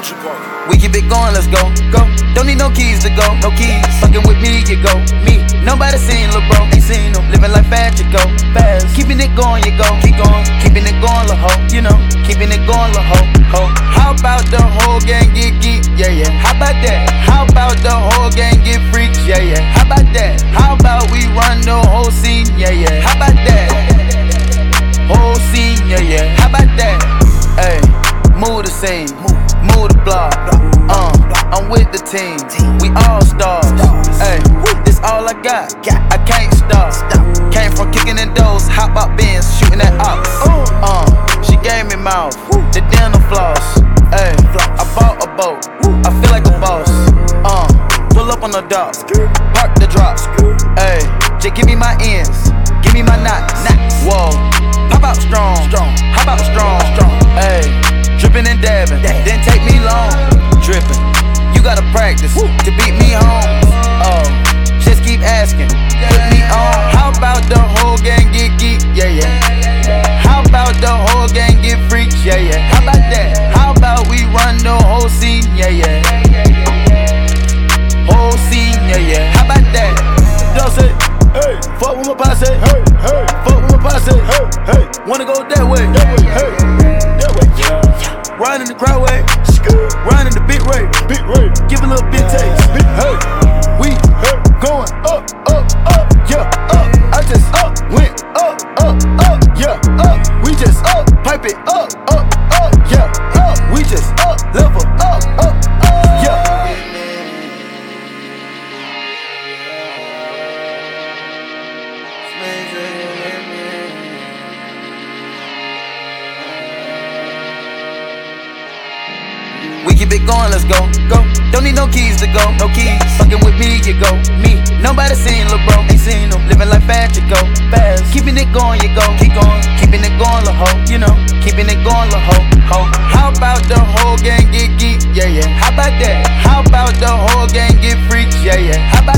Culture Park. We keep it going, let's go, go. Don't need no keys to go, no keys. Fucking with me, you go, me. Nobody seen lil' bro, ain't seen him. Living life fast, you go, fast. Keeping it going, you go, keep going. Keeping it going, lil' ho, you know. Keeping it going, lil' ho, ho. How about the whole gang get geek? Yeah, yeah. How about that? How about the whole gang get freaks? Yeah, yeah. How about that? How about we run the whole scene? Yeah, yeah. How about that? Whole scene, yeah, yeah. How about that? Hey, move the scene, move the block. I'm with the team, we all stars. Hey, this all I got, I can't stop. Came from kicking in doors, hop out bins, shooting at ops. She gave me mouth, the dental floss. Hey, I bought a boat, I feel like a boss. Pull up on the dock, park the drops. Hey, just give me my ends, give me my knots. Whoa, pop out strong, hop out strong. Hey, dripping and dabbing, didn't take me long. Dripping, you gotta practice to beat me home. Just keep asking, put me on. How about the whole gang get geek? Yeah, yeah. How about the whole gang get freaks? Yeah, yeah. How about that? How about we run the whole scene? Yeah, yeah. Whole scene, yeah, yeah. How about that? Y'all say, hey, fuck with my posse, hey, hey. Fuck with my posse, hey, hey. Wanna go that way, hey, that way, yeah. Riding the crowd way, riding the big rate, give a little bit taste, hey. We going up, yeah, up. I just went up, yeah, up. We just pipe it up, yeah, up. We just level up, yeah. We keep it going, let's go, go. Don't need no keys to go, no keys. Fucking with me, you go, me. Nobody seen lil' bro, ain't seen him. Living life fast, you go, fast. Keeping it going, you go, keep going. Keeping it going, lil' ho, you know. Keeping it going, lil' ho, ho. How about the whole gang get geek? Yeah, yeah. How about that? How about the whole gang get freaks? Yeah, yeah. How about